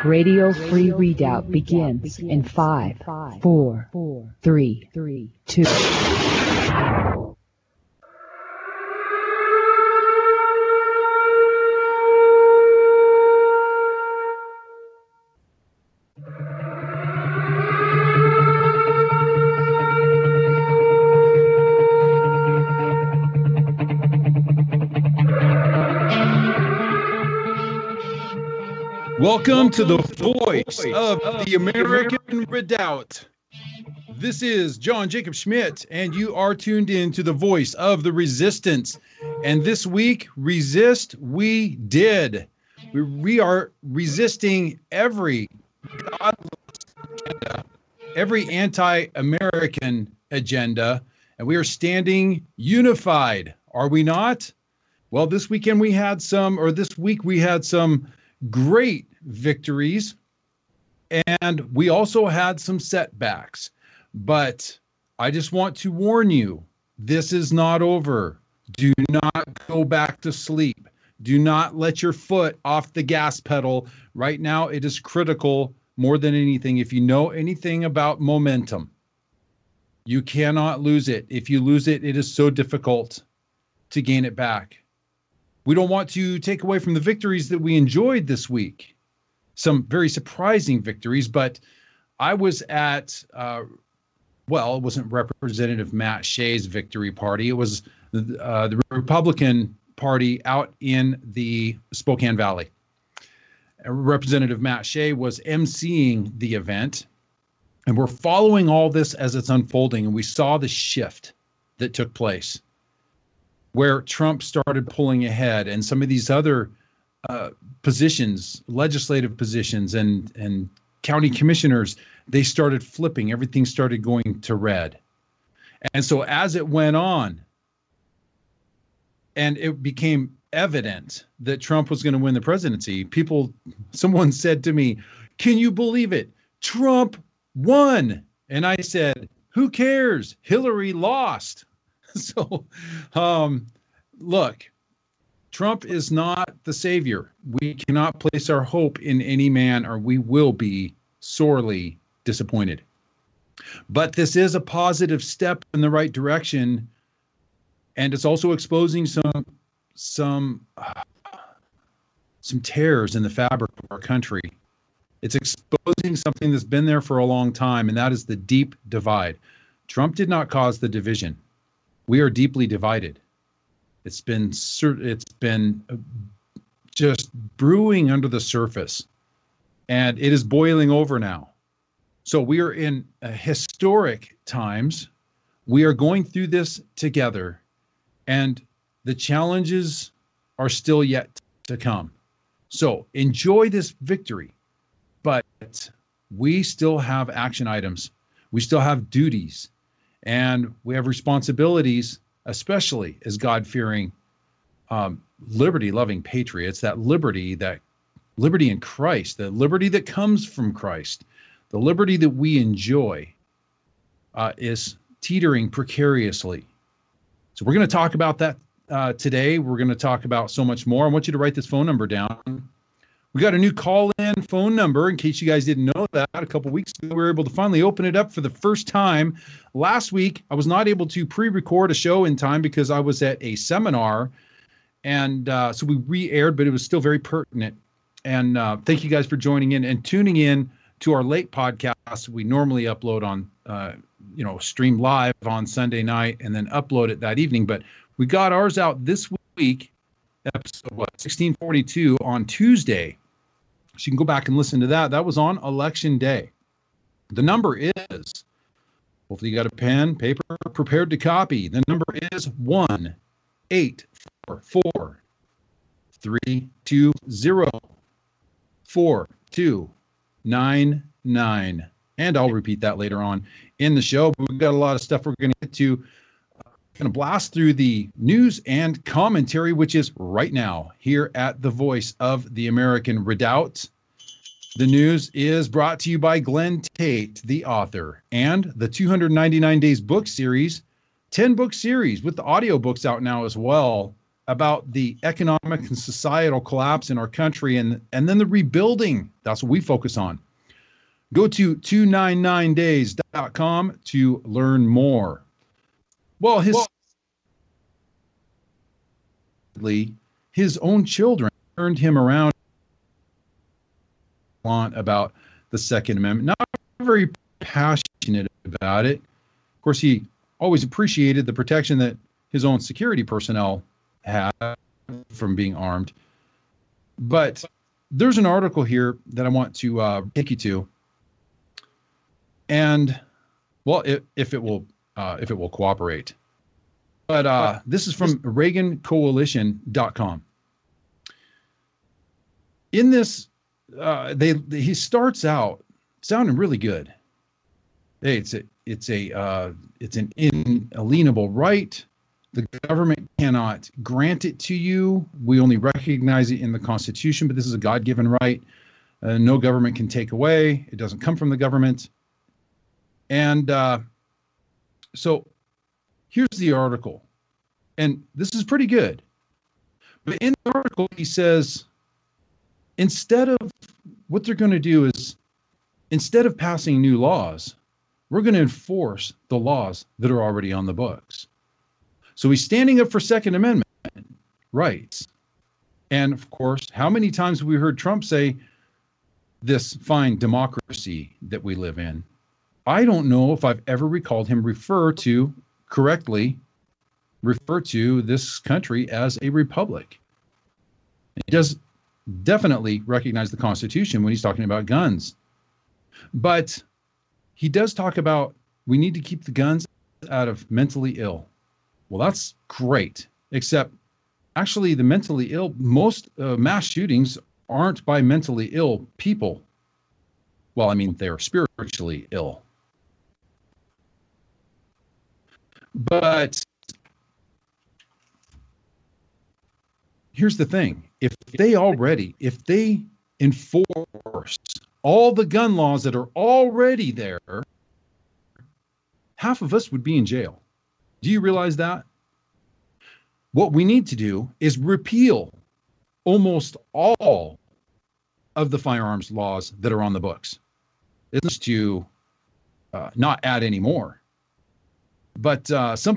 Radio Free Redoubt begins in 5, 4, 3, 2. Welcome to the voice of the American Redoubt. This is John Jacob Schmidt, and you are tuned in to the voice of the resistance. And this week, resist we did. We are resisting every agenda, every anti-American agenda, and we are standing unified. Are we not? Well, this week we had some great victories, and we also had some setbacks. But I just want to warn you, this is not over. Do not go back to sleep. Do not let your foot off the gas pedal. Right now, it is critical more than anything. If you know anything about momentum, you cannot lose it. If you lose it, it is so difficult to gain it back. We don't want to take away from the victories that we enjoyed this week. Some very surprising victories, but I was at, it wasn't Representative Matt Shea's victory party. It was the Republican Party out in the Spokane Valley. Representative Matt Shea was emceeing the event, and we're following all this as it's unfolding, and we saw the shift that took place, where Trump started pulling ahead, and some of these other positions, legislative positions and county commissioners, they started flipping. Everything started going to red. And so as it went on, and it became evident that Trump was going to win the presidency, someone said to me, "Can you believe it? Trump won." And I said, "Who cares? Hillary lost." So, look, Trump is not the savior. We cannot place our hope in any man, or we will be sorely disappointed. But this is a positive step in the right direction, and it's also exposing some tears in the fabric of our country. It's exposing something that's been there for a long time, and that is the deep divide. Trump did not cause the division. We are deeply divided. It's been just brewing under the surface, and it is boiling over now. So we are in historic times. We are going through this together, and the challenges are still yet to come. So enjoy this victory, but we still have action items. We still have duties. And we have responsibilities, especially as God-fearing, liberty-loving patriots, that liberty in Christ, the liberty that comes from Christ, the liberty that we enjoy is teetering precariously. So we're going to talk about that today. We're going to talk about so much more. I want you to write this phone number down. We got a new call-in phone number, in case you guys didn't know that. A couple weeks ago, we were able to finally open it up for the first time. Last week, I was not able to pre-record a show in time because I was at a seminar, and so we re-aired, but it was still very pertinent. And thank you guys for joining in and tuning in to our late podcast. We normally upload on, stream live on Sunday night and then upload it that evening. But we got ours out this week, episode 1642 on Tuesday. So you can go back and listen to that. That was on Election Day. The number is, hopefully you got a pen, paper, prepared to copy. The number is 1-844-320-4299. And I'll repeat that later on in the show. But we've got a lot of stuff we're going to get to. Going to blast through the news and commentary, which is right now here at the Voice of the American Redoubt. The news is brought to you by Glenn Tate, the author, and the 299 Days book series, 10-book series with the audiobooks out now as well. about the economic and societal collapse in our country and then the rebuilding. That's what we focus on. Go to 299days.com to learn more. Well, his own children turned him around about the Second Amendment. Not very passionate about it. Of course, he always appreciated the protection that his own security personnel had from being armed. But there's an article here that I want to take you to. And, well, if it will cooperate. But this is from ReaganCoalition.com. In this, he starts out sounding really good. Hey, it's an inalienable right. The government cannot grant it to you. We only recognize it in the Constitution, but this is a God-given right. No government can take away. It doesn't come from the government. And so here's the article. And this is pretty good. But in the article, he says, instead of what they're going to do is, instead of passing new laws, we're going to enforce the laws that are already on the books. So he's standing up for Second Amendment rights. And of course, how many times have we heard Trump say this fine democracy that we live in? I don't know if I've ever recalled him correctly refer to this country as a republic. He does definitely recognize the Constitution when he's talking about guns. But he does talk about we need to keep the guns out of mentally ill. Well, that's great, except actually the mentally ill, most mass shootings aren't by mentally ill people. Well, I mean, they're spiritually ill. But here's the thing. If they enforce all the gun laws that are already there, half of us would be in jail. Do you realize that? What we need to do is repeal almost all of the firearms laws that are on the books. It's to not add any more. But some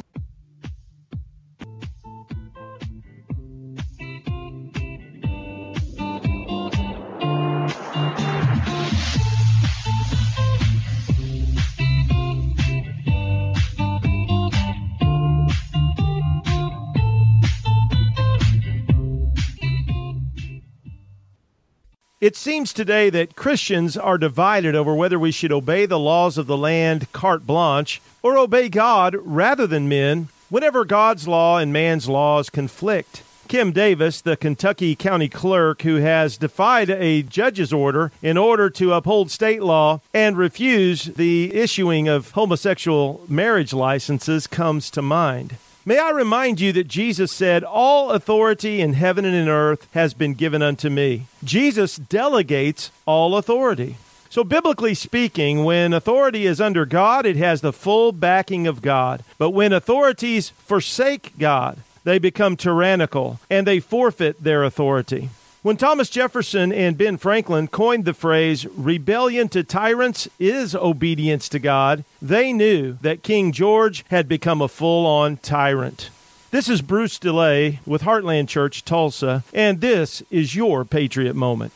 It seems today that Christians are divided over whether we should obey the laws of the land carte blanche or obey God rather than men whenever God's law and man's laws conflict. Kim Davis, the Kentucky county clerk who has defied a judge's order in order to uphold state law and refuse the issuing of homosexual marriage licenses, comes to mind. May I remind you that Jesus said, "All authority in heaven and in earth has been given unto me." Jesus delegates all authority. So biblically speaking, when authority is under God, it has the full backing of God. But when authorities forsake God, they become tyrannical and they forfeit their authority. When Thomas Jefferson and Ben Franklin coined the phrase, "rebellion to tyrants is obedience to God," they knew that King George had become a full-on tyrant. This is Bruce DeLay with Heartland Church, Tulsa, and this is your Patriot Moment.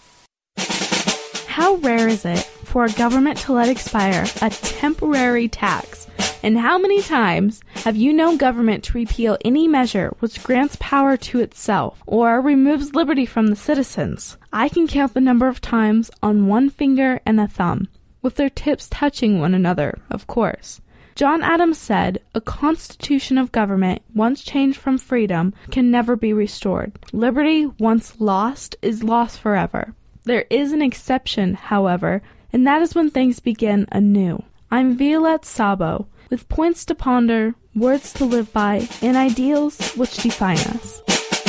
How rare is it for a government to let expire a temporary tax? And how many times have you known government to repeal any measure which grants power to itself or removes liberty from the citizens? I can count the number of times on one finger and a thumb, with their tips touching one another, of course. John Adams said, "A constitution of government, once changed from freedom, can never be restored. Liberty, once lost, is lost forever." There is an exception, however, and that is when things begin anew. I'm Violette Sabo, with points to ponder, words to live by, and ideals which define us.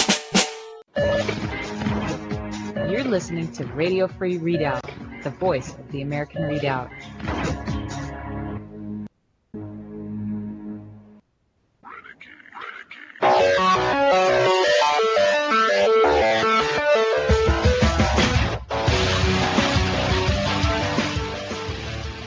You're listening to Radio Free Readout, the voice of the American Readout.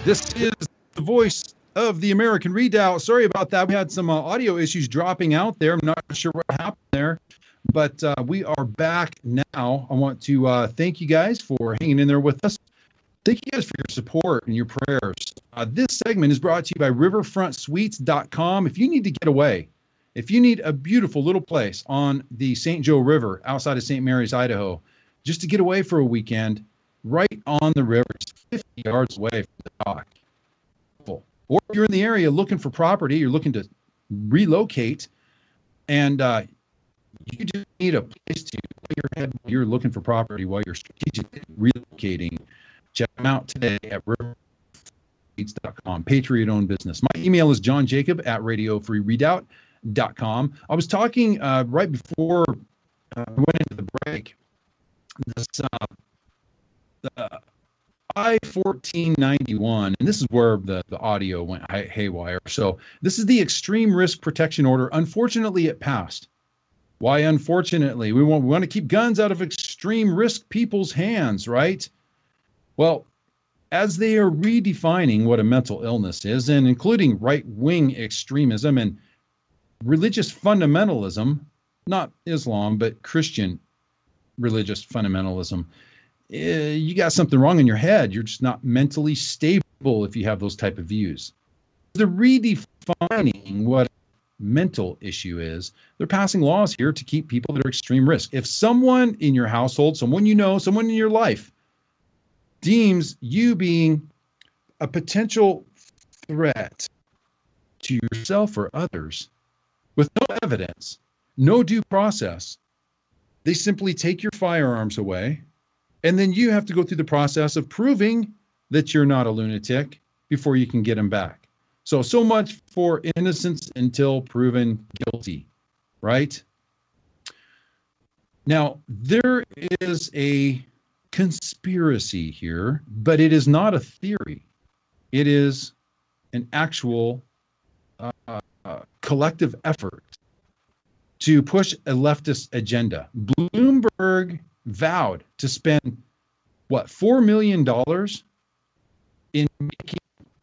This is the voice of the American Redoubt. Sorry about that. We had some audio issues dropping out there. I'm not sure what happened there, but we are back now. I want to thank you guys for hanging in there with us. Thank you guys for your support and your prayers. This segment is brought to you by riverfrontsuites.com. If you need to get away, if you need a beautiful little place on the St. Joe River outside of St. Mary's, Idaho, just to get away for a weekend, right on the river, just 50 yards away from the dock. Or if you're in the area looking for property, you're looking to relocate, and you just need a place to put your head while you're looking for property, while you're strategically relocating. Check them out today at riverfrontsuites.com, Patriot-owned business. My email is johnjacob@radiofreeredoubt.com. I was talking right before we went into the break. This I-1491, and this is where the audio went haywire. So this is the Extreme Risk Protection Order. Unfortunately, it passed. Why unfortunately? We want to keep guns out of extreme risk people's hands, right? Well, as they are redefining what a mental illness is, and including right-wing extremism and religious fundamentalism, not Islam, but Christian religious fundamentalism, you got something wrong in your head. You're just not mentally stable if you have those type of views. They're redefining what mental issue is. They're passing laws here to keep people that are extreme risk. If someone in your household, someone you know, someone in your life deems you being a potential threat to yourself or others with no evidence, no due process, they simply take your firearms away. And then you have to go through the process of proving that you're not a lunatic before you can get them back. So much for innocence until proven guilty, right? Now, there is a conspiracy here, but it is not a theory. It is an actual collective effort to push a leftist agenda. Bloomberg vowed to spend $4 million in making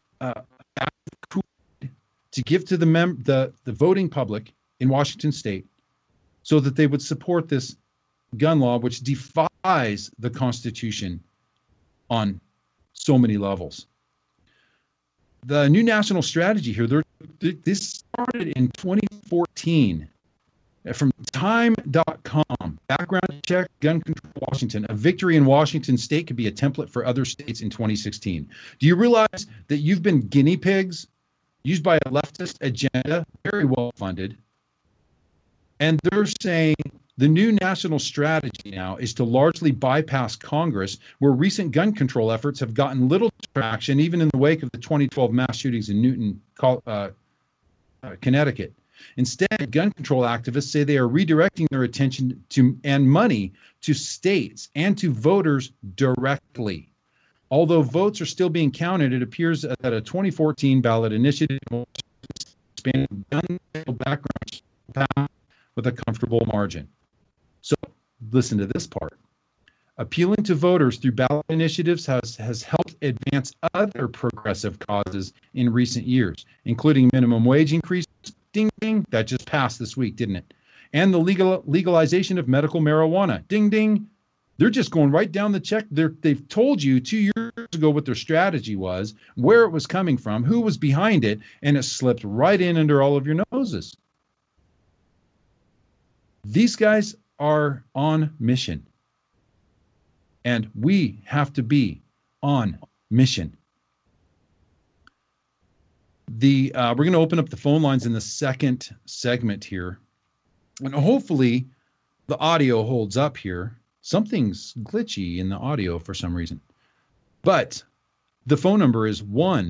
to give to the voting public in Washington state so that they would support this gun law, which defies the Constitution on so many levels. The new national strategy here, this started in 2014. From time.com, background check, gun control Washington. A victory in Washington state could be a template for other states in 2016. Do you realize that you've been guinea pigs used by a leftist agenda, very well funded? And they're saying the new national strategy now is to largely bypass Congress, where recent gun control efforts have gotten little traction, even in the wake of the 2012 mass shootings in Newton, Connecticut. Instead, gun control activists say they are redirecting their attention to and money to states and to voters directly. Although votes are still being counted, it appears that a 2014 ballot initiative expanded gun background with a comfortable margin. So listen to this part. Appealing to voters through ballot initiatives has helped advance other progressive causes in recent years, including minimum wage increase. Ding, ding. That just passed this week, didn't it? And the legalization of medical marijuana. Ding, ding. They're just going right down the check. They've told you 2 years ago what their strategy was, where it was coming from, who was behind it, and it slipped right in under all of your noses. These guys are on mission. And we have to be on mission. We're going to open up the phone lines in the second segment here. And hopefully the audio holds up here. Something's glitchy in the audio for some reason. But the phone number is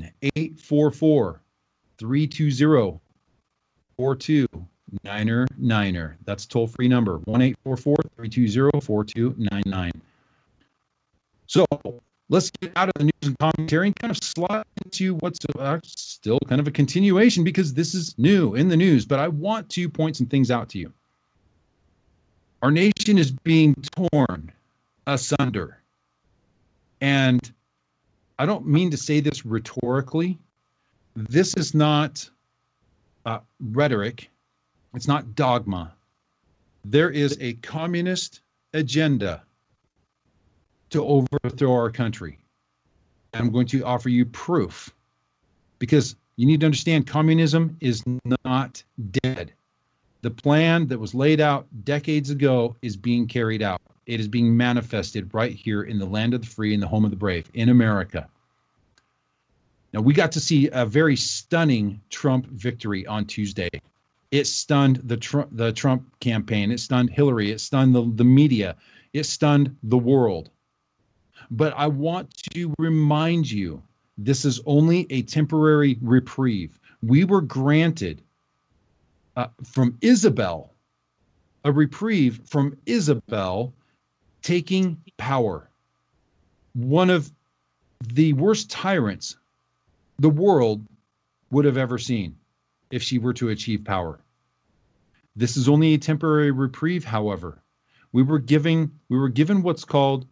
1-844-320-4299. That's a toll-free number, 1-844-320-4299. So let's get out of the news and commentary and kind of slide into what's still kind of a continuation, because this is new in the news, but I want to point some things out to you. Our nation is being torn asunder. And I don't mean to say this rhetorically. This is not rhetoric. It's not dogma. There is a communist agenda to overthrow our country. I'm going to offer you proof, because you need to understand communism is not dead. The plan that was laid out decades ago is being carried out. It is being manifested right here in the land of the free and the home of the brave, in America. Now, we got to see a very stunning Trump victory on Tuesday. It stunned the Trump campaign. It stunned Hillary. It stunned the media. It stunned the world. But I want to remind you, this is only a temporary reprieve. We were granted from Isabel, a reprieve from Isabel taking power. One of the worst tyrants the world would have ever seen if she were to achieve power. This is only a temporary reprieve, however. We were given what's called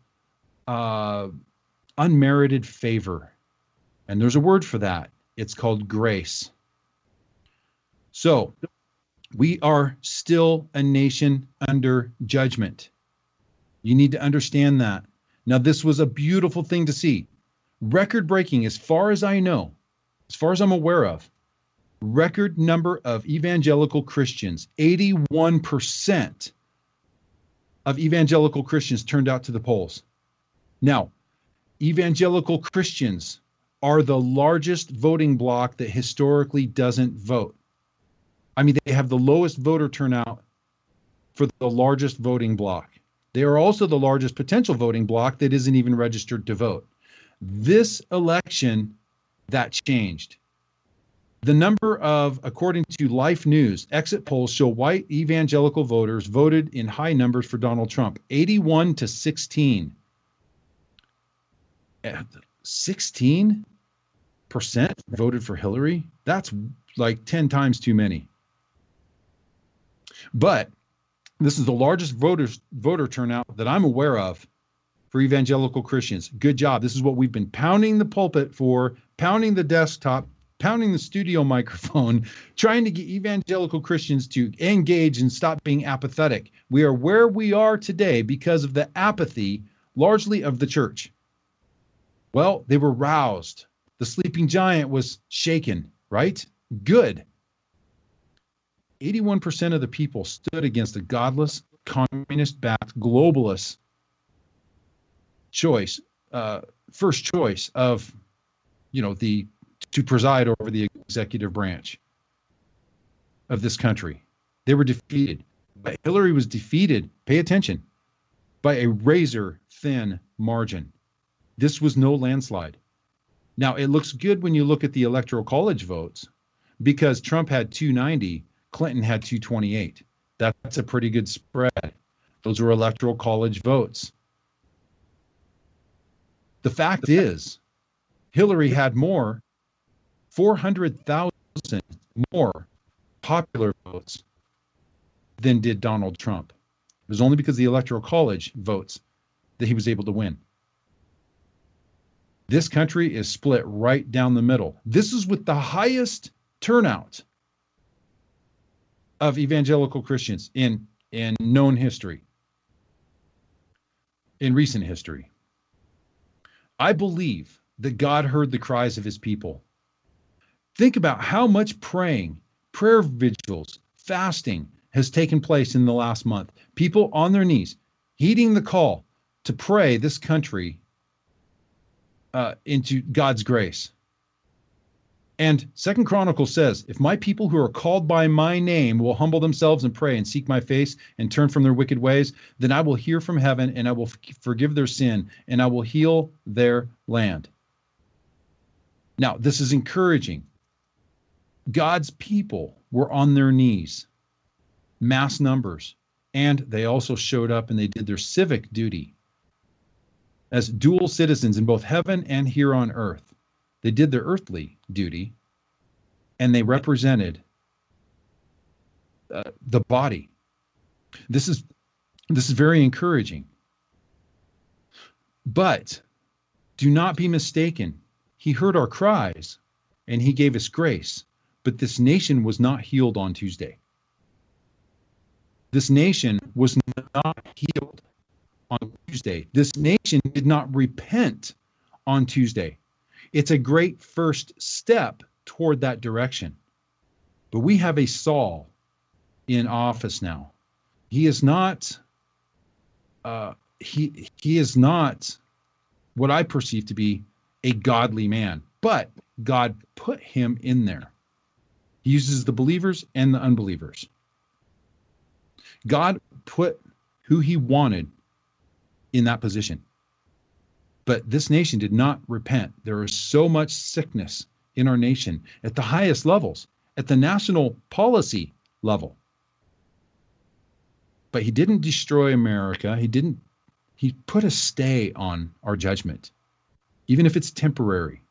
unmerited favor. And there's a word for that. It's called grace. So we are still a nation under judgment. You need to understand that. Now, this was a beautiful thing to see. Record-breaking, as far as I know, as far as I'm aware of, record number of evangelical Christians. 81% of evangelical Christians turned out to the polls. Now, evangelical Christians are the largest voting bloc that historically doesn't vote. I mean, they have the lowest voter turnout for the largest voting bloc. They are also the largest potential voting bloc that isn't even registered to vote. This election, that changed. The number of, according to Life News, exit polls show white evangelical voters voted in high numbers for Donald Trump, 81-16. 16% voted for Hillary? That's like 10 times too many. But this is the largest voter turnout that I'm aware of for evangelical Christians. Good job. This is what we've been pounding the pulpit for, pounding the desktop, pounding the studio microphone, trying to get evangelical Christians to engage and stop being apathetic. We are where we are today because of the apathy, largely of the church. Well, they were roused. The sleeping giant was shaken, right? Good. 81% of the people stood against a godless, communist-backed, globalist choice, first choice of, to preside over the executive branch of this country. They were defeated. But Hillary was defeated, pay attention, by a razor-thin margin. This was no landslide. Now, it looks good when you look at the Electoral College votes, because Trump had 290, Clinton had 228. That's a pretty good spread. Those were Electoral College votes. The fact is, Hillary had 400,000 more popular votes than did Donald Trump. It was only because of the Electoral College votes that he was able to win. This country is split right down the middle. This is with the highest turnout of evangelical Christians in known history, in recent history. I believe that God heard the cries of his people. Think about how much praying, prayer vigils, fasting has taken place in the last month. People on their knees, heeding the call to pray this country into God's grace. And 2 Chronicles says, if my people who are called by my name will humble themselves and pray and seek my face and turn from their wicked ways, then I will hear from heaven and I will forgive their sin and I will heal their land. Now, this is encouraging. God's people were on their knees, mass numbers, and they also showed up and they did their civic duty as dual citizens in both heaven and here on earth. They did their earthly duty, and they represented the body. This is very encouraging. But Do not be mistaken. He heard our cries and he gave us grace. But this nation was not healed on Tuesday. This nation was not healed on Tuesday. This nation did not repent on Tuesday. It's a great first step toward that direction. But we have a Saul in office now. He is not he is not what I perceive to be a godly man, but God put him in there. He uses the believers and the unbelievers. God put who he wanted in that position. But this nation did not repent. There is so much sickness in our nation at the highest levels, at the national policy level. But he didn't destroy America. He put a stay on our judgment, even if it's temporary.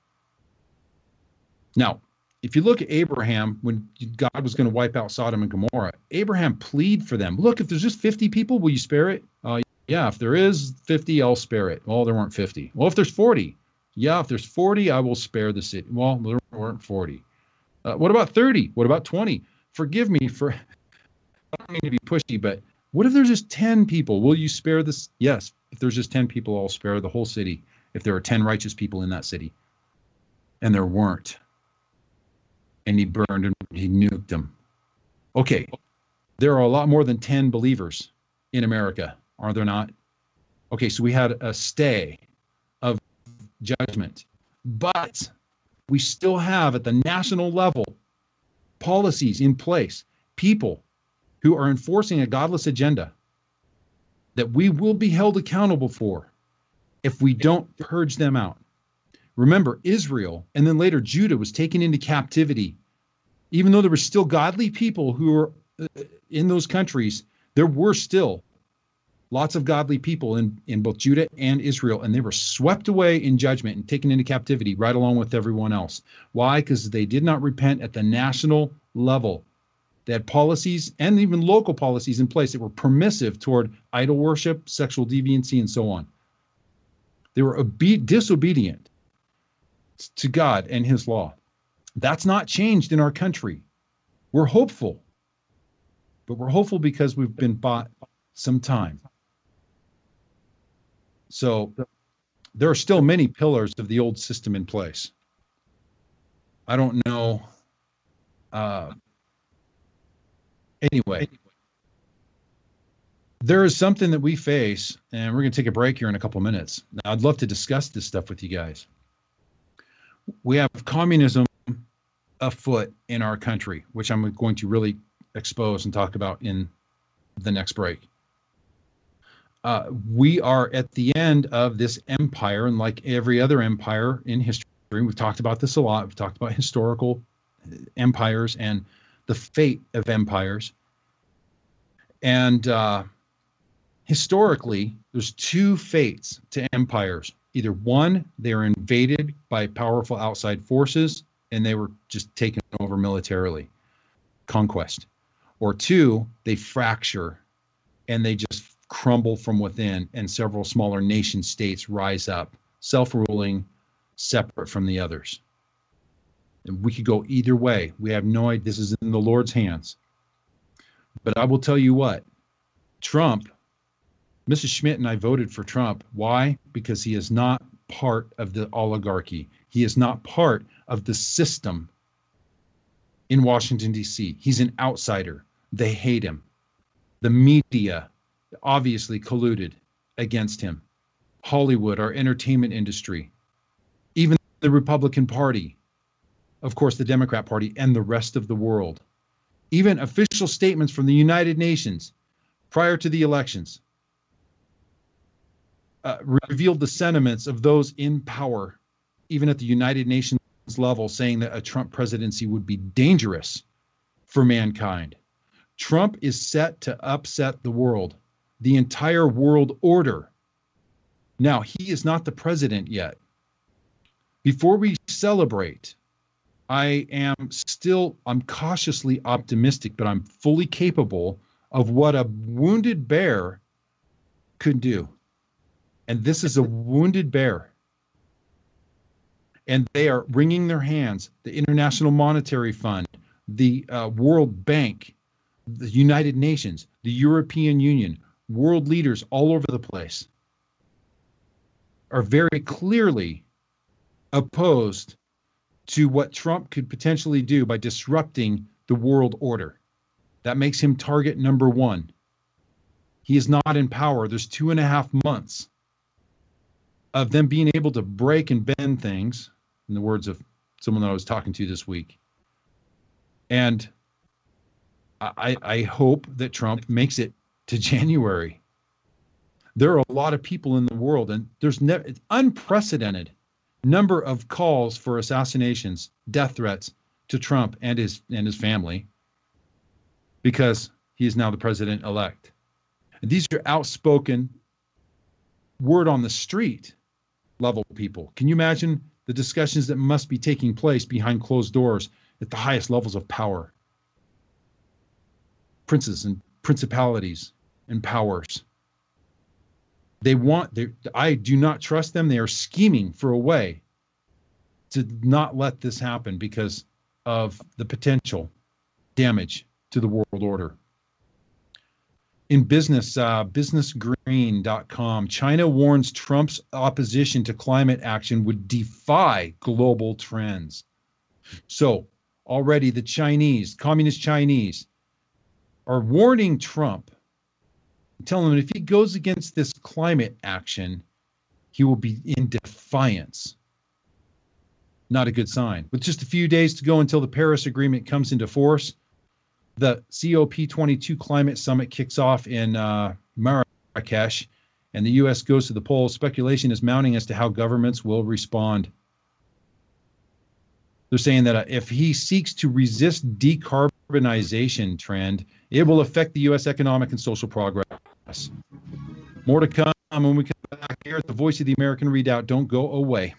Now, if you look at Abraham, when God was going to wipe out Sodom and Gomorrah, Abraham pleaded for them. Look, if there's just 50 people, will you spare it? Yeah, if there is 50, I'll spare it. Well, there weren't 50. Well, if there's 40, yeah, if there's 40, I will spare the city. Well, there weren't 40. What about 30? What about 20? Forgive me for, I don't mean to be pushy, but what if there's just 10 people? Will you spare this? Yes, if there's just 10 people, I'll spare the whole city. If there are 10 righteous people in that city. And there weren't. And he burned and he nuked them. Okay, there are a lot more than 10 believers in America, are there not? Okay, so we had a stay of judgment. But we still have at the national level policies in place, people who are enforcing a godless agenda that we will be held accountable for if we don't purge them out. Remember, Israel and then later Judah was taken into captivity. Even though there were still godly people who were in those countries, there were still lots of godly people in both Judah and Israel, and they were swept away in judgment and taken into captivity right along with everyone else. Why? Because they did not repent at the national level. They had policies and even local policies in place that were permissive toward idol worship, sexual deviancy, and so on. They were disobedient to God and his law. That's not changed in our country. We're hopeful, but we're hopeful because we've been bought some time. So there are still many pillars of the old system in place. I don't know. Anyway, there is something that we face, and we're going to take a break here in a couple of minutes. Now, I'd love to discuss this stuff with you guys. We have communism afoot in our country, which I'm going to really expose and talk about in the next break. We are at the end of this empire, and like every other empire in history, we've talked about this a lot. We've talked about historical empires and the fate of empires. And historically, there's two fates to empires. Either one, they are invaded by powerful outside forces, and they were just taken over militarily, conquest. Or two, they fracture, and they just crumble from within, and several smaller nation states rise up, self-ruling, separate from the others. And we could go either way. We have no idea. This is in the Lord's hands. But I will tell you what, Trump, Mrs. Schmidt and I voted for Trump. Why? Because he is not part of the oligarchy. He is not part of the system in Washington, D.C. He's an outsider. They hate him. The media obviously colluded against him. Hollywood, our entertainment industry, even the Republican Party, of course, the Democrat Party, and the rest of the world. Even official statements from the United Nations prior to the elections revealed the sentiments of those in power, even at the United Nations level, saying that a Trump presidency would be dangerous for mankind. Trump is set to upset the world, the entire world order. Now, he is not the president yet. Before we celebrate, I'm cautiously optimistic, but I'm fully capable of what a wounded bear could do. And this is a wounded bear. And they are wringing their hands. The International Monetary Fund, the World Bank, the United Nations, the European Union, world leaders all over the place are very clearly opposed to what Trump could potentially do by disrupting the world order. That makes him target number one. He is not in power. There's 2.5 months of them being able to break and bend things, in the words of someone that I was talking to this week. And I hope that Trump makes it to January. There are a lot of people in the world, and there's it's unprecedented number of calls for assassinations, death threats to Trump and his family, because he is now the president-elect. And these are outspoken, word on the street level people. Can you imagine the discussions that must be taking place behind closed doors at the highest levels of power? Princes and principalities and powers. I do not trust them. They are scheming for a way to not let this happen because of the potential damage to the world order. In business, businessgreen.com, China warns Trump's opposition to climate action would defy global trends. So already the communist Chinese, are warning Trump, telling him if he goes against this climate action, he will be in defiance. Not a good sign. With just a few days to go until the Paris Agreement comes into force, the COP22 Climate Summit kicks off in Marrakesh, and the U.S. goes to the polls. Speculation is mounting as to how governments will respond. They're saying that if he seeks to resist decarbonization trend, it will affect the U.S. economic and social progress. More to come when we come back here at the Voice of the American Redoubt. Don't go away.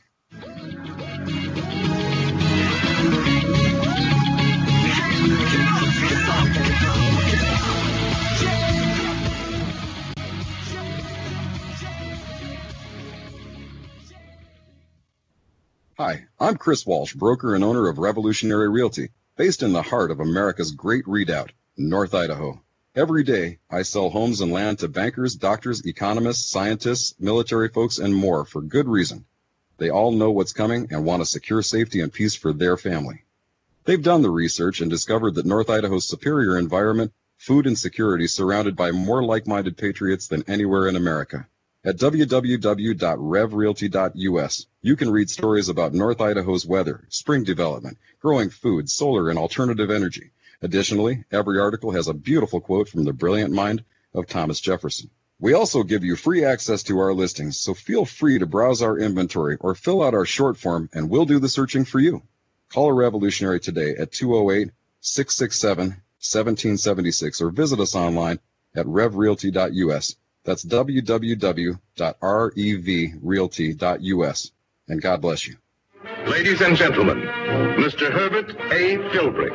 Hi, I'm Chris Walsh, broker and owner of Revolutionary Realty, based in the heart of America's Great Redoubt, North Idaho. Every day, I sell homes and land to bankers, doctors, economists, scientists, military folks, and more for good reason. They all know what's coming and want to secure safety and peace for their family. They've done the research and discovered that North Idaho's superior environment, food, and security surrounded by more like-minded patriots than anywhere in America. At www.revrealty.us, you can read stories about North Idaho's weather, spring development, growing food, solar, and alternative energy. Additionally, every article has a beautiful quote from the brilliant mind of Thomas Jefferson. We also give you free access to our listings, so feel free to browse our inventory or fill out our short form, and we'll do the searching for you. Call a Revolutionary today at 208-667-1776 or visit us online at revrealty.us. That's www.revrealty.us. And God bless you. Ladies and gentlemen, Mr. Herbert A. Philbrick.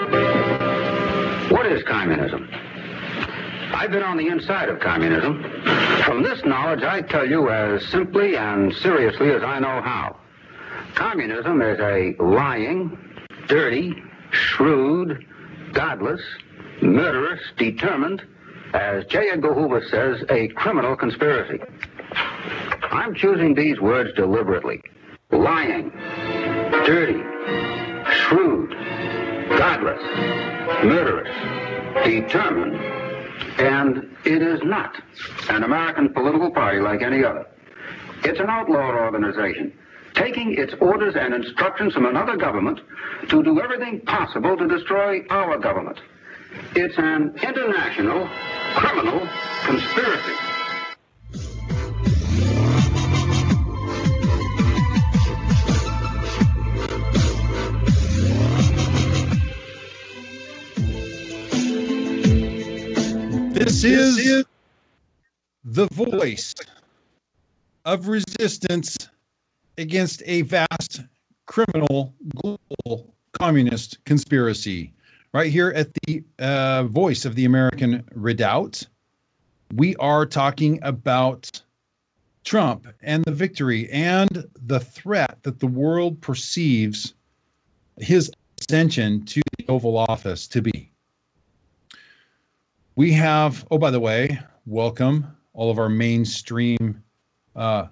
What is communism? I've been on the inside of communism. From this knowledge, I tell you as simply and seriously as I know how. Communism is a lying, dirty, shrewd, godless, murderous, determined, as J. Edgar Hoover says, a criminal conspiracy. I'm choosing these words deliberately. Lying, dirty, shrewd, godless, murderous, determined, and it is not an American political party like any other. It's an outlawed organization, taking its orders and instructions from another government to do everything possible to destroy our government. It's an international criminal conspiracy. This is the voice of resistance against a vast criminal global communist conspiracy. Right here at the Voice of the American Redoubt, we are talking about Trump and the victory and the threat that the world perceives his ascension to the Oval Office to be. We have, oh, by the way, welcome all of our mainstream, our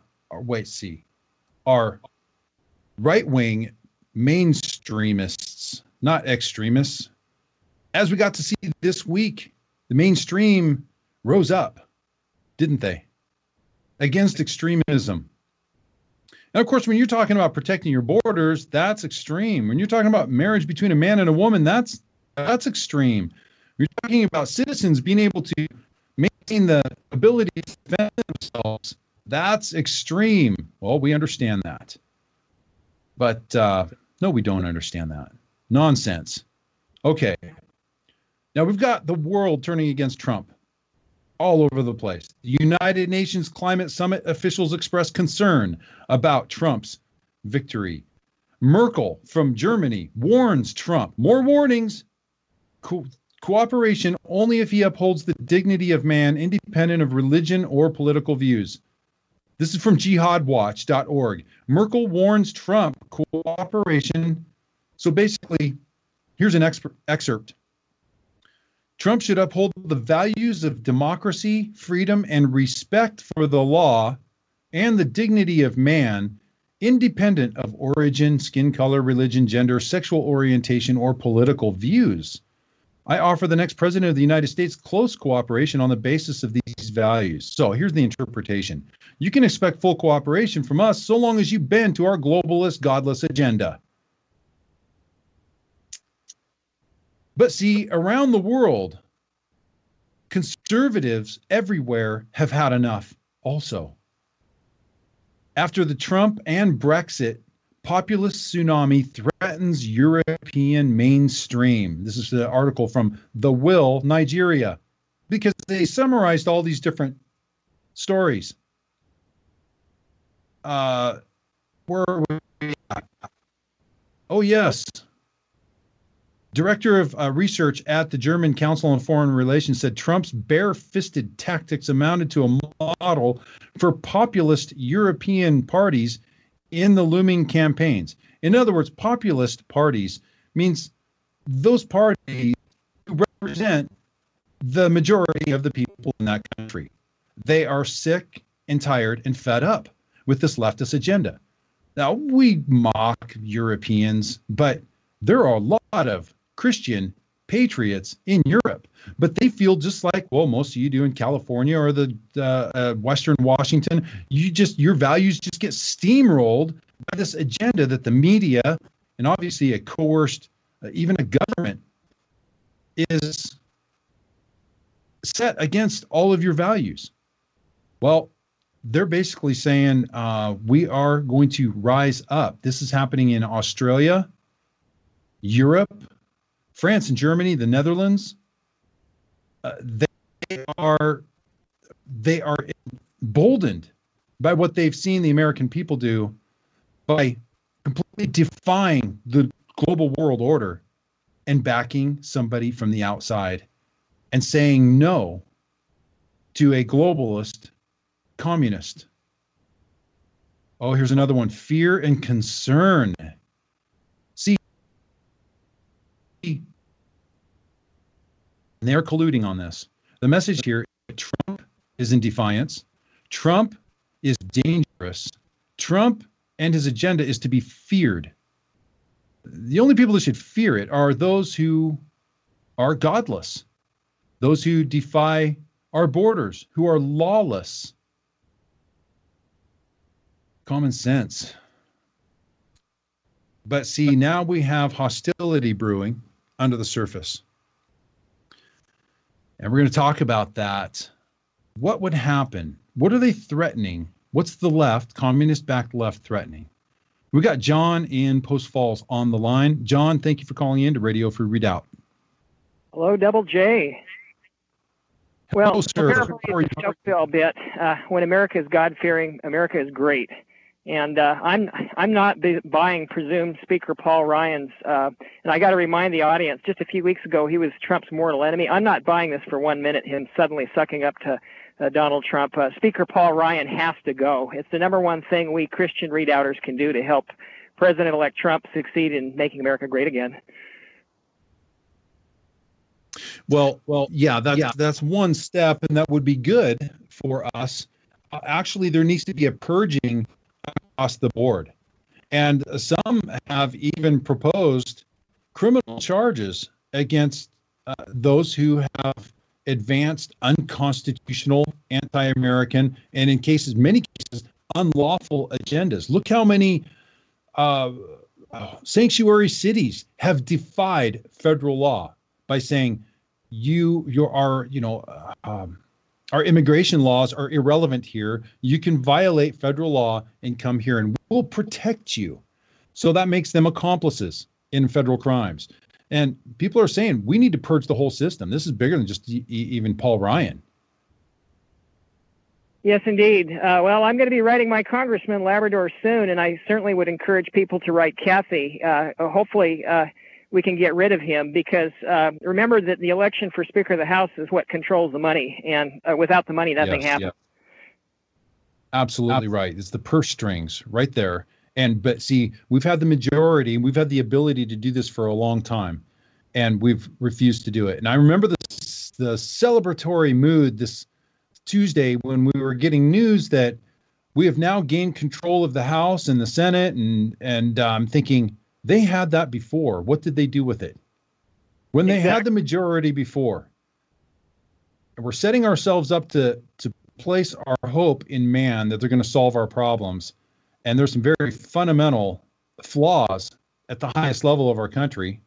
right-wing mainstreamists, not extremists. As we got to see this week, the mainstream rose up, didn't they? Against extremism. And of course, when you're talking about protecting your borders, that's extreme. When you're talking about marriage between a man and a woman, that's extreme. You're talking about citizens being able to maintain the ability to defend themselves. That's extreme. Well, we understand that. But no, we don't understand that. Nonsense. Okay. Now we've got the world turning against Trump all over the place. The United Nations Climate Summit officials expressed concern about Trump's victory. Merkel from Germany warns Trump. More warnings. Cooperation only if he upholds the dignity of man, independent of religion or political views. This is from jihadwatch.org. Merkel warns Trump cooperation. So basically, here's an excerpt. Trump should uphold the values of democracy, freedom, and respect for the law and the dignity of man, independent of origin, skin color, religion, gender, sexual orientation, or political views. I offer the next president of the United States close cooperation on the basis of these values. So here's the interpretation. You can expect full cooperation from us so long as you bend to our globalist, godless agenda. But see, around the world, conservatives everywhere have had enough also. After the Trump and Brexit, populist tsunami threatens European mainstream. This is the article from The Will, Nigeria, because they summarized all these different stories. Where were we at? Oh, yes. Director of research at the German Council on Foreign Relations said Trump's bare-fisted tactics amounted to a model for populist European parties in the looming campaigns. In other words, populist parties means those parties who represent the majority of the people in that country. They are sick and tired and fed up with this leftist agenda. Now, we mock Europeans, but there are a lot of Christian patriots in Europe, but they feel just like, well, most of you do in California or the Western Washington. Your values just get steamrolled by this agenda that the media and obviously a coerced, even a government, is set against all of your values. Well, they're basically saying we are going to rise up. This is happening in Australia, Europe, France and Germany, the Netherlands. They are emboldened by what they've seen the American people do by completely defying the global world order and backing somebody from the outside and saying no to a globalist communist. Oh, here's another one. Fear and concern. See, they're colluding on this. The message here, Trump is in defiance. Trump is dangerous. Trump and his agenda is to be feared. The only people that should fear it are those who are godless, those who defy our borders, who are lawless. Common sense. But see, now we have hostility brewing under the surface. And we're going to talk about that. What would happen? What are they threatening? What's the left, communist-backed left, threatening? We got John in Post Falls on the line. John, thank you for calling in to Radio Free Redoubt. Hello, Double J. Well, hello, sir. A bit. When America is God-fearing, America is great. And I'm not buying presumed Speaker Paul Ryan's. And I got to remind the audience, just a few weeks ago, he was Trump's mortal enemy. I'm not buying this for 1 minute, him suddenly sucking up to Donald Trump. Speaker Paul Ryan has to go. It's the number one thing we Christian redoubters can do to help President-elect Trump succeed in making America great again. Well, yeah, that's one step, and that would be good for us. Actually, there needs to be a purging across the board. And some have even proposed criminal charges against those who have advanced unconstitutional, anti-American, and in many cases, unlawful agendas. Look how many sanctuary cities have defied federal law by saying our immigration laws are irrelevant here. You can violate federal law and come here, and we'll protect you. So that makes them accomplices in federal crimes. And people are saying we need to purge the whole system. This is bigger than just even Paul Ryan. Yes, indeed. Well, I'm going to be writing my congressman Labrador soon, and I certainly would encourage people to write Kathy. Hopefully, we can get rid of him because remember that the election for Speaker of the House is what controls the money, and without the money, nothing happens. Yeah. Absolutely right. It's the purse strings right there. But see, we've had the majority, we've had the ability to do this for a long time, and we've refused to do it. And I remember the celebratory mood this Tuesday when we were getting news that we have now gained control of the House and the Senate, and I'm thinking they had that before. What did they do with it? When they had the majority before, and we're setting ourselves up to place our hope in man that they're going to solve our problems. And there's some very fundamental flaws at the highest level of our country.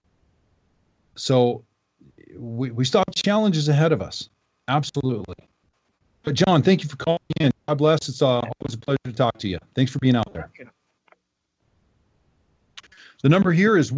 So we still have challenges ahead of us. Absolutely. But John, thank you for calling in. God bless. It's always a pleasure to talk to you. Thanks for being out there. The number here is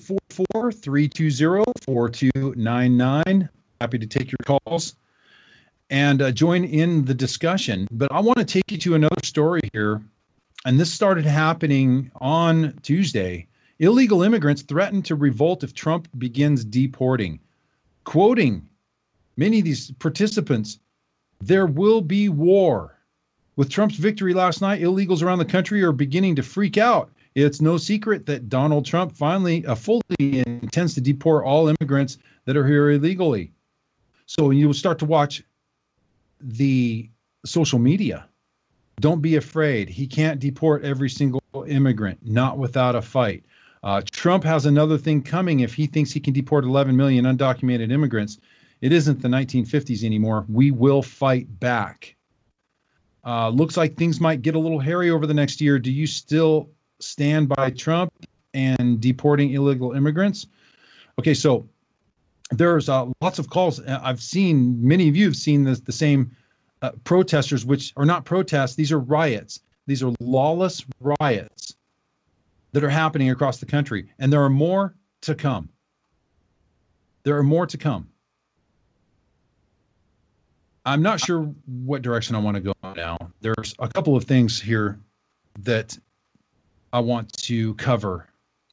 1-844-320-4299. Happy to take your calls and join in the discussion. But I want to take you to another story here. And this started happening on Tuesday. Illegal immigrants threaten to revolt if Trump begins deporting. Quoting many of these participants, there will be war. With Trump's victory last night, illegals around the country are beginning to freak out. It's no secret that Donald Trump fully intends to deport all immigrants that are here illegally. So when you start to watch the social media, don't be afraid. He can't deport every single immigrant, not without a fight. Trump has another thing coming if he thinks he can deport 11 million undocumented immigrants. It isn't the 1950s anymore. We will fight back. Looks like things might get a little hairy over the next year. Do you still stand by Trump and deporting illegal immigrants? Okay, so there's lots of calls. I've seen, many of you have seen the same protesters, which are not protests. These are riots. These are lawless riots that are happening across the country. And there are more to come. There are more to come. I'm not sure what direction I want to go now. There's a couple of things here that I want to cover.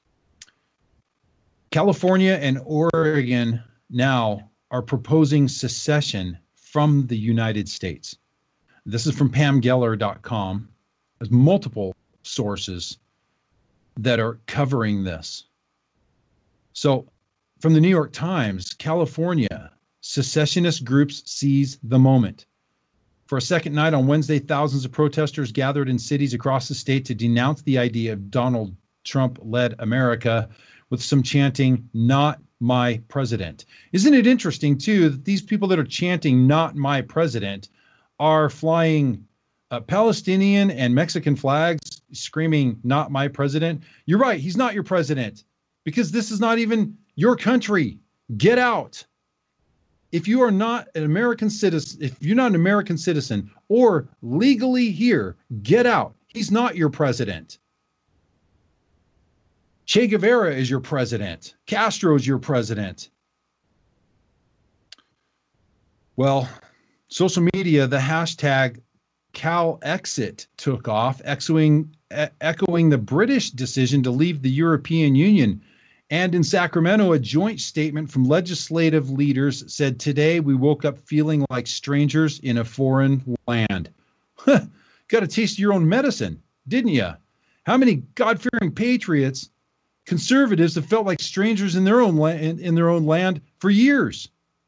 California and Oregon now are proposing secession from the United States. This is from PamGeller.com. There's multiple sources that are covering this. So from the New York Times, California, secessionist groups seize the moment. For a second night on Wednesday, thousands of protesters gathered in cities across the state to denounce the idea of Donald Trump-led America, with some chanting, "Not my president." Isn't it interesting, too, that these people that are chanting, "Not my president," are flying Palestinian and Mexican flags, screaming, "Not my president"? You're right. He's not your president because this is not even your country. Get out. If you are not an American citizen, or legally here, get out. He's not your president. Che Guevara is your president. Castro is your president. Well, social media, the hashtag CalExit took off, echoing the British decision to leave the European Union And in Sacramento, a joint statement from legislative leaders said, "Today we woke up feeling like strangers in a foreign land." Got a taste of your own medicine, didn't you? How many God-fearing patriots, conservatives, have felt like strangers in their own land for years?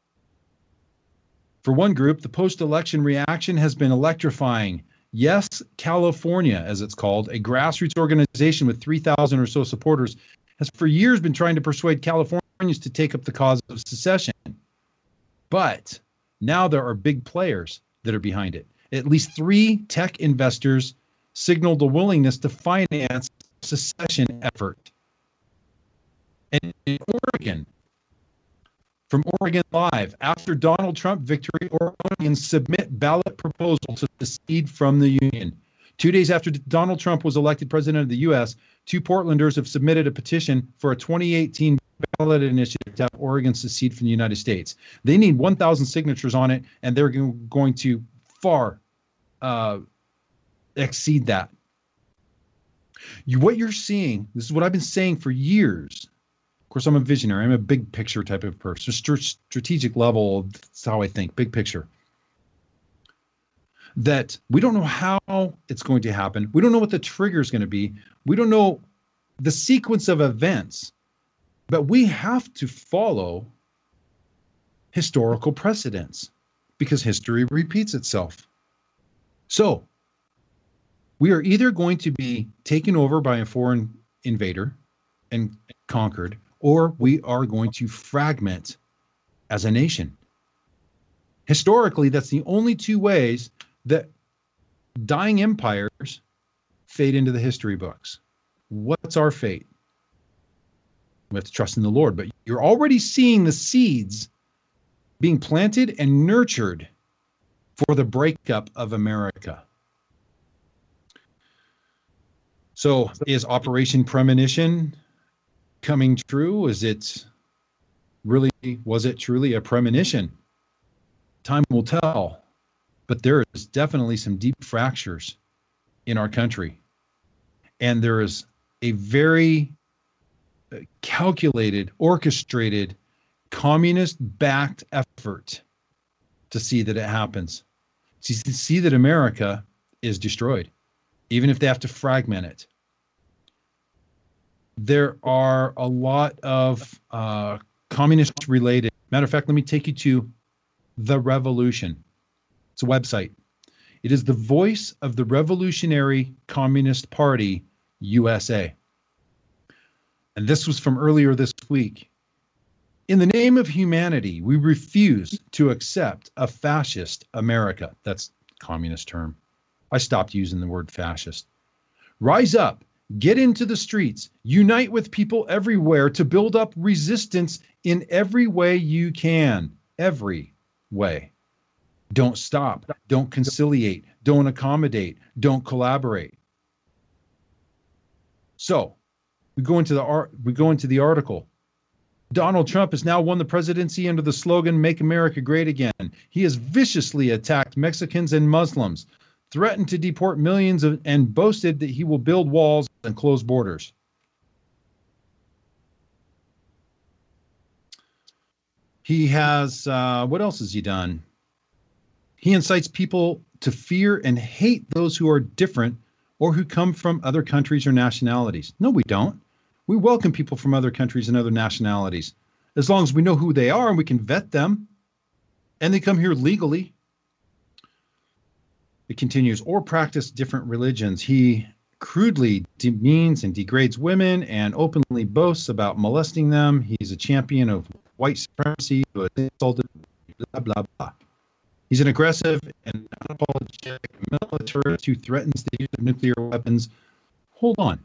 For one group, the post-election reaction has been electrifying. Yes, California, as it's called, a grassroots organization with 3,000 or so supporters, has for years been trying to persuade Californians to take up the cause of secession. But now there are big players that are behind it. At least 3 tech investors signaled a willingness to finance a secession effort. And in Oregon, from Oregon Live, after Donald Trump victory, Oregonians submit ballot proposal to secede from the Union. 2 days after Donald Trump was elected president of the U.S., 2 Portlanders have submitted a petition for a 2018 ballot initiative to have Oregon secede from the United States. They need 1,000 signatures on it, and they're going to far exceed that. What you're seeing, this is what I've been saying for years. Of course, I'm a visionary. I'm a big picture type of person. Strategic level, that's how I think, big picture. That we don't know how it's going to happen. We don't know what the trigger is going to be. We don't know the sequence of events. But we have to follow historical precedents because history repeats itself. So we are either going to be taken over by a foreign invader and conquered, or we are going to fragment as a nation. Historically, that's the only 2 ways that dying empires fade into the history books. What's our fate? We have to trust in the Lord, but you're already seeing the seeds being planted and nurtured for the breakup of America. So is Operation Premonition coming true? Was it truly a premonition? Time will tell. But there is definitely some deep fractures in our country. And there is a very calculated, orchestrated, communist-backed effort to see that it happens. To see that America is destroyed, even if they have to fragment it. There are a lot of communist-related. Matter of fact, let me take you to The Revolution. It's a website. It is the voice of the Revolutionary Communist Party, USA. And this was from earlier this week. In the name of humanity, we refuse to accept a fascist America. That's a communist term. I stopped using the word fascist. Rise up, get into the streets, unite with people everywhere to build up resistance in every way you can. Every way. Don't stop. Don't conciliate. Don't accommodate. Don't collaborate. So we go into the article. Donald Trump has now won the presidency under the slogan, "Make America Great Again." He has viciously attacked Mexicans and Muslims, threatened to deport millions and boasted that he will build walls and close borders. He has, what else has he done? He incites people to fear and hate those who are different or who come from other countries or nationalities. No, we don't. We welcome people from other countries and other nationalities, as long as we know who they are and we can vet them, and they come here legally. It continues, or practice different religions. He crudely demeans and degrades women and openly boasts about molesting them. He's a champion of white supremacy who has insulted, blah, blah, blah. He's an aggressive and unapologetic militarist who threatens the use of nuclear weapons. Hold on.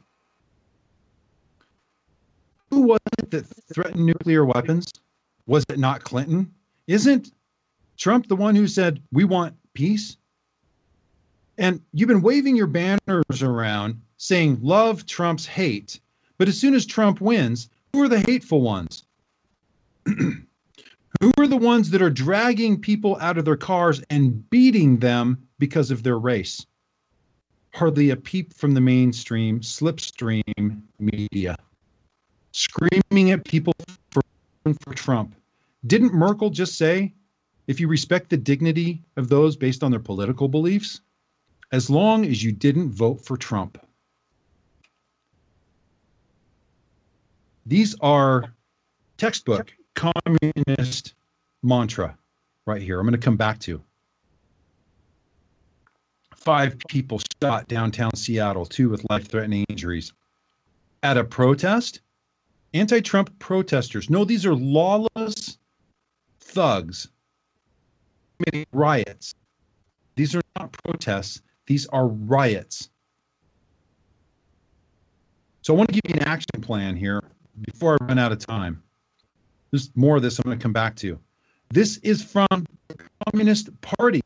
Who was it that threatened nuclear weapons? Was it not Clinton? Isn't Trump the one who said, "We want peace"? And you've been waving your banners around saying, "Love Trump's hate." But as soon as Trump wins, who are the hateful ones? Who are the ones that are dragging people out of their cars and beating them because of their race? Hardly a peep from the mainstream, slipstream media. screaming at people for Trump. Didn't Merkel just say, if you respect the dignity of those based on their political beliefs, as long as you didn't vote for Trump? These are textbook communist mantra right here. I'm going to come back to. 5 people shot downtown Seattle, 2 with life-threatening injuries. At a protest? Anti-Trump protesters. No, these are lawless thugs committing riots. These are not protests. These are riots. So I want to give you an action plan here before I run out of time. There's more of this I'm going to come back to. This is from the Communist Party.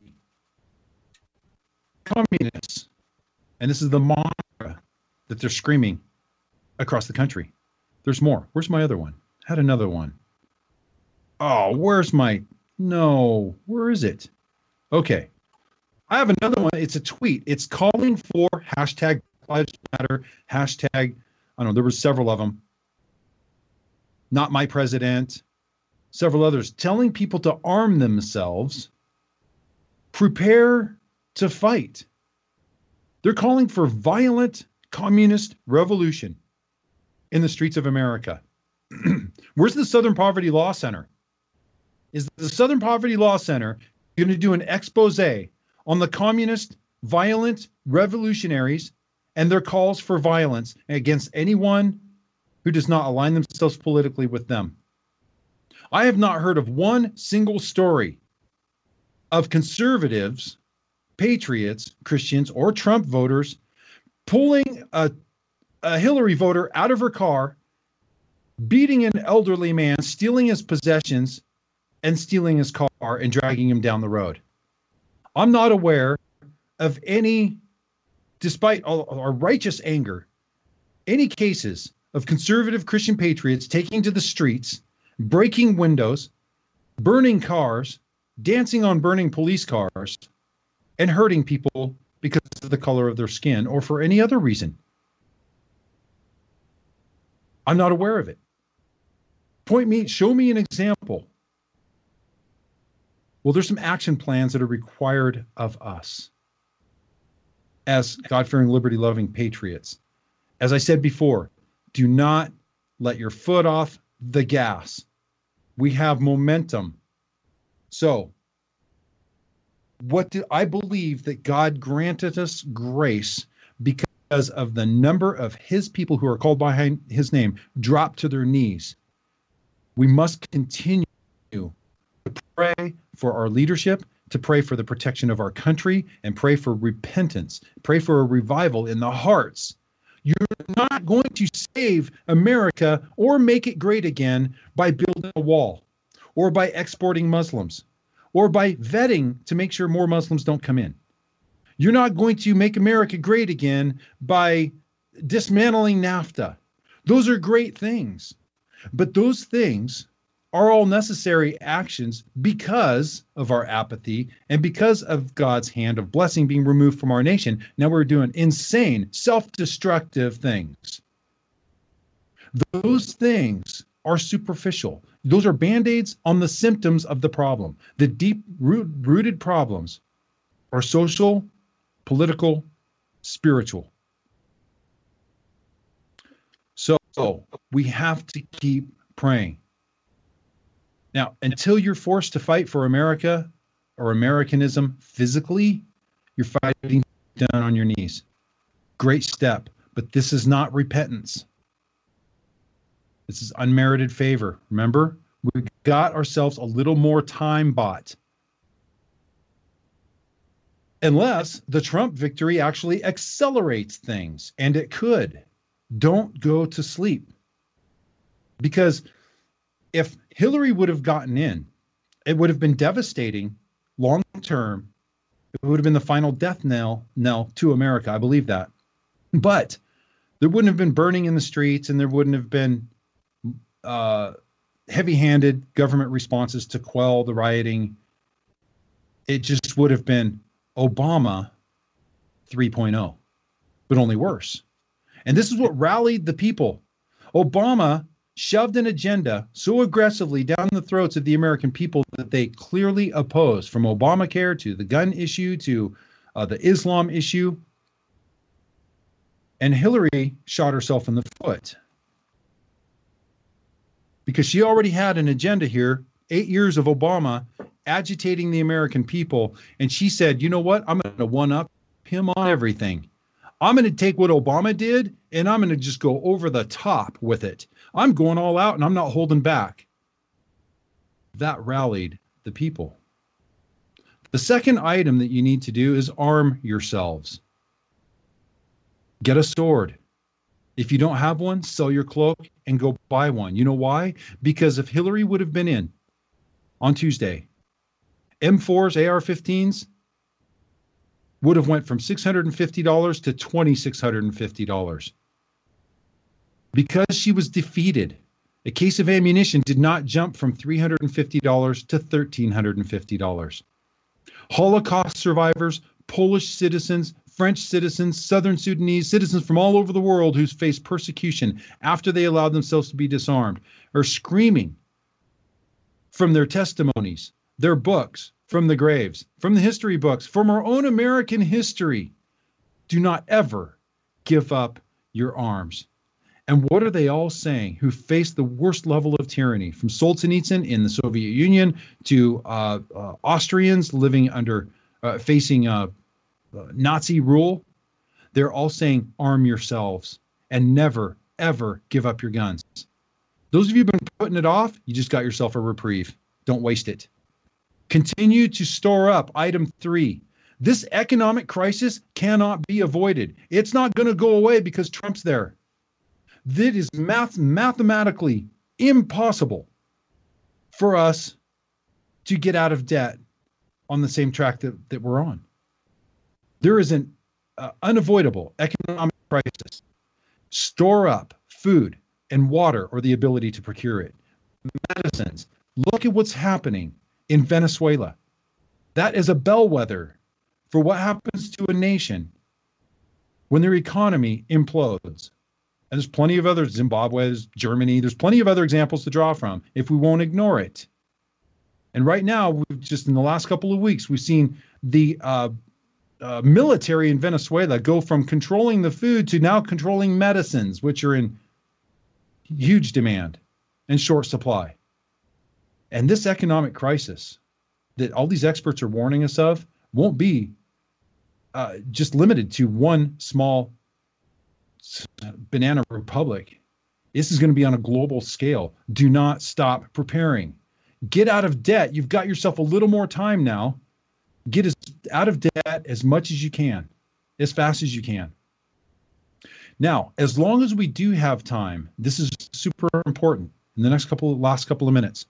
Communists. And this is the mantra that they're screaming across the country. There's more. Where's my other one? I had another one. Oh, where's my... No, where is it? Okay. I have another one. It's a tweet. It's calling for hashtag Lives Matter, hashtag, I don't know, there were several of them. Not my president, several others, telling people to arm themselves, prepare to fight. They're calling for violent communist revolution in the streets of America. Where's the Southern Poverty Law Center? Is the Southern Poverty Law Center going to do an expose on the communist violent revolutionaries and their calls for violence against anyone who does not align themselves politically with them? I have not heard of one single story of conservatives, patriots, Christians, or Trump voters pulling a Hillary voter out of her car, beating an elderly man, stealing his possessions, and stealing his car and dragging him down the road. I'm not aware of any, despite all our righteous anger, any cases of conservative Christian patriots taking to the streets, breaking windows, burning cars, dancing on burning police cars, and hurting people because of the color of their skin or for any other reason. I'm not aware of it. Show me an example. Well, there's some action plans that are required of us as God-fearing, liberty-loving patriots. As I said before, do not let your foot off the gas. We have momentum. So, I believe that God granted us grace because of the number of his people who are called by his name drop to their knees. We must continue to pray for our leadership, to pray for the protection of our country, and pray for repentance. Pray for a revival in the hearts. You're not going to save America or make it great again by building a wall or by exporting Muslims or by vetting to make sure more Muslims don't come in. You're not going to make America great again by dismantling NAFTA. Those are great things, but those things are all necessary actions because of our apathy and because of God's hand of blessing being removed from our nation. Now we're doing insane, self-destructive things. Those things are superficial. Those are band-aids on the symptoms of the problem. The deep-rooted problems are social, political, spiritual. So we have to keep praying. Now, until you're forced to fight for America or Americanism physically, you're fighting down on your knees. Great step, but this is not repentance. This is unmerited favor. Remember, we got ourselves a little more time bought. Unless the Trump victory actually accelerates things, and it could. Don't go to sleep. Because if Hillary would have gotten in, it would have been devastating long term. It would have been the final death knell to America. I believe that. But there wouldn't have been burning in the streets, and there wouldn't have been heavy-handed government responses to quell the rioting. It just would have been Obama 3.0, but only worse. And this is what rallied the people. Obama shoved an agenda so aggressively down the throats of the American people that they clearly oppose, from Obamacare to the gun issue to the Islam issue. And Hillary shot herself in the foot because she already had an agenda here, 8 years of Obama agitating the American people. And she said, you know what? I'm going to one-up him on everything. I'm going to take what Obama did and I'm going to just go over the top with it. I'm going all out and I'm not holding back. That rallied the people. The second item that you need to do is arm yourselves. Get a sword. If you don't have one, sell your cloak and go buy one. You know why? Because if Hillary would have been in on Tuesday, M4s, AR-15s would have went from $650 to $2,650. Because she was defeated, a case of ammunition did not jump from $350 to $1,350. Holocaust survivors, Polish citizens, French citizens, Southern Sudanese, citizens from all over the world who faced persecution after they allowed themselves to be disarmed are screaming from their testimonies, their books, from the graves, from the history books, from our own American history. Do not ever give up your arms. And what are they all saying who faced the worst level of tyranny, from Solzhenitsyn in the Soviet Union to Austrians living under, facing Nazi rule? They're all saying, arm yourselves and never, ever give up your guns. Those of you who've been putting it off, you just got yourself a reprieve. Don't waste it. Continue to store up. Item 3. This economic crisis cannot be avoided. It's not going to go away because Trump's there. That is mathematically impossible for us to get out of debt on the same track that we're on. There is an unavoidable economic crisis. Store up food and water or the ability to procure it. Medicines. Look at what's happening in Venezuela. That is a bellwether for what happens to a nation when their economy implodes. And there's plenty of others, Zimbabwe, there's Germany, there's plenty of other examples to draw from if we won't ignore it. And right now, we've just in the last couple of weeks, we've seen the military in Venezuela go from controlling the food to now controlling medicines, which are in huge demand and short supply. And this economic crisis that all these experts are warning us of won't be just limited to one small banana republic. This is going to be on a global scale. Do not stop preparing. Get out of debt. You've got yourself a little more time now. Get out of debt as much as you can, as fast as you can. Now, as long as we do have time, this is super important in the last couple of minutes.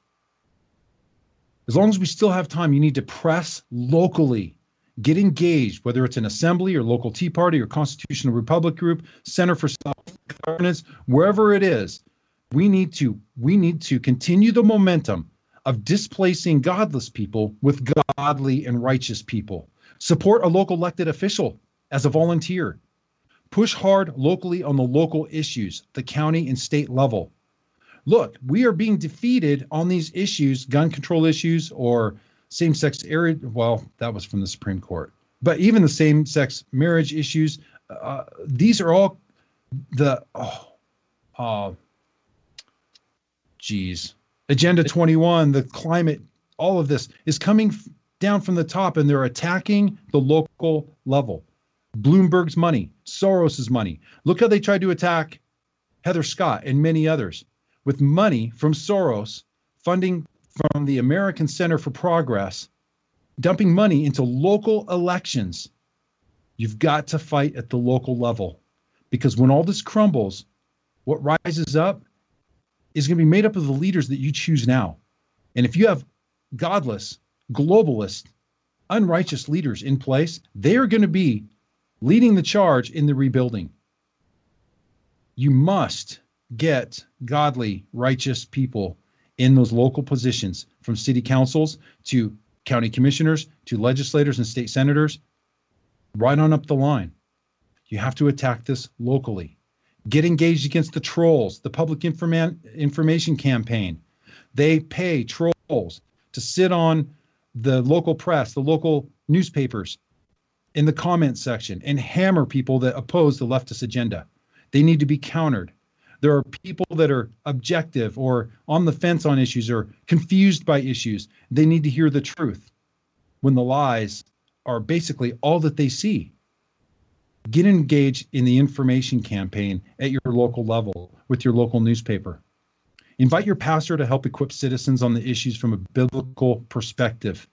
As long as we still have time, you need to press locally. Get engaged, whether it's an assembly or local Tea Party or Constitutional Republic group, Center for Self-Governance, wherever it is. We need to continue the momentum of displacing godless people with godly and righteous people. Support a local elected official as a volunteer. Push hard locally on the local issues, the county and state level. Look, we are being defeated on these issues, gun control issues or same-sex marriage. Well, that was from the Supreme Court. But even the same-sex marriage issues, these are all Agenda 21, the climate, all of this is coming down from the top, and they're attacking the local level. Bloomberg's money, Soros's money. Look how they tried to attack Heather Scott and many others with money from Soros, funding from the American Center for Progress, dumping money into local elections. You've got to fight at the local level, because when all this crumbles, what rises up is going to be made up of the leaders that you choose now. And if you have godless, globalist, unrighteous leaders in place, they are going to be leading the charge in the rebuilding. You must get godly, righteous people in those local positions, from city councils to county commissioners to legislators and state senators, right on up the line. You have to attack this locally. Get engaged against the trolls, the public information campaign. They pay trolls to sit on the local press, the local newspapers, in the comment section and hammer people that oppose the leftist agenda. They need to be countered. There are people that are objective or on the fence on issues or confused by issues. They need to hear the truth when the lies are basically all that they see. Get engaged in the information campaign at your local level with your local newspaper. Invite your pastor to help equip citizens on the issues from a biblical perspective.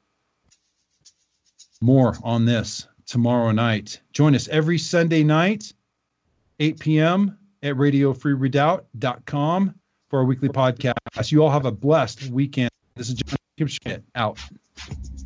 More on this tomorrow night. Join us every Sunday night, 8 p.m. at RadioFreeRedoubt.com for our weekly podcast. You all have a blessed weekend. This is John Schmidt out.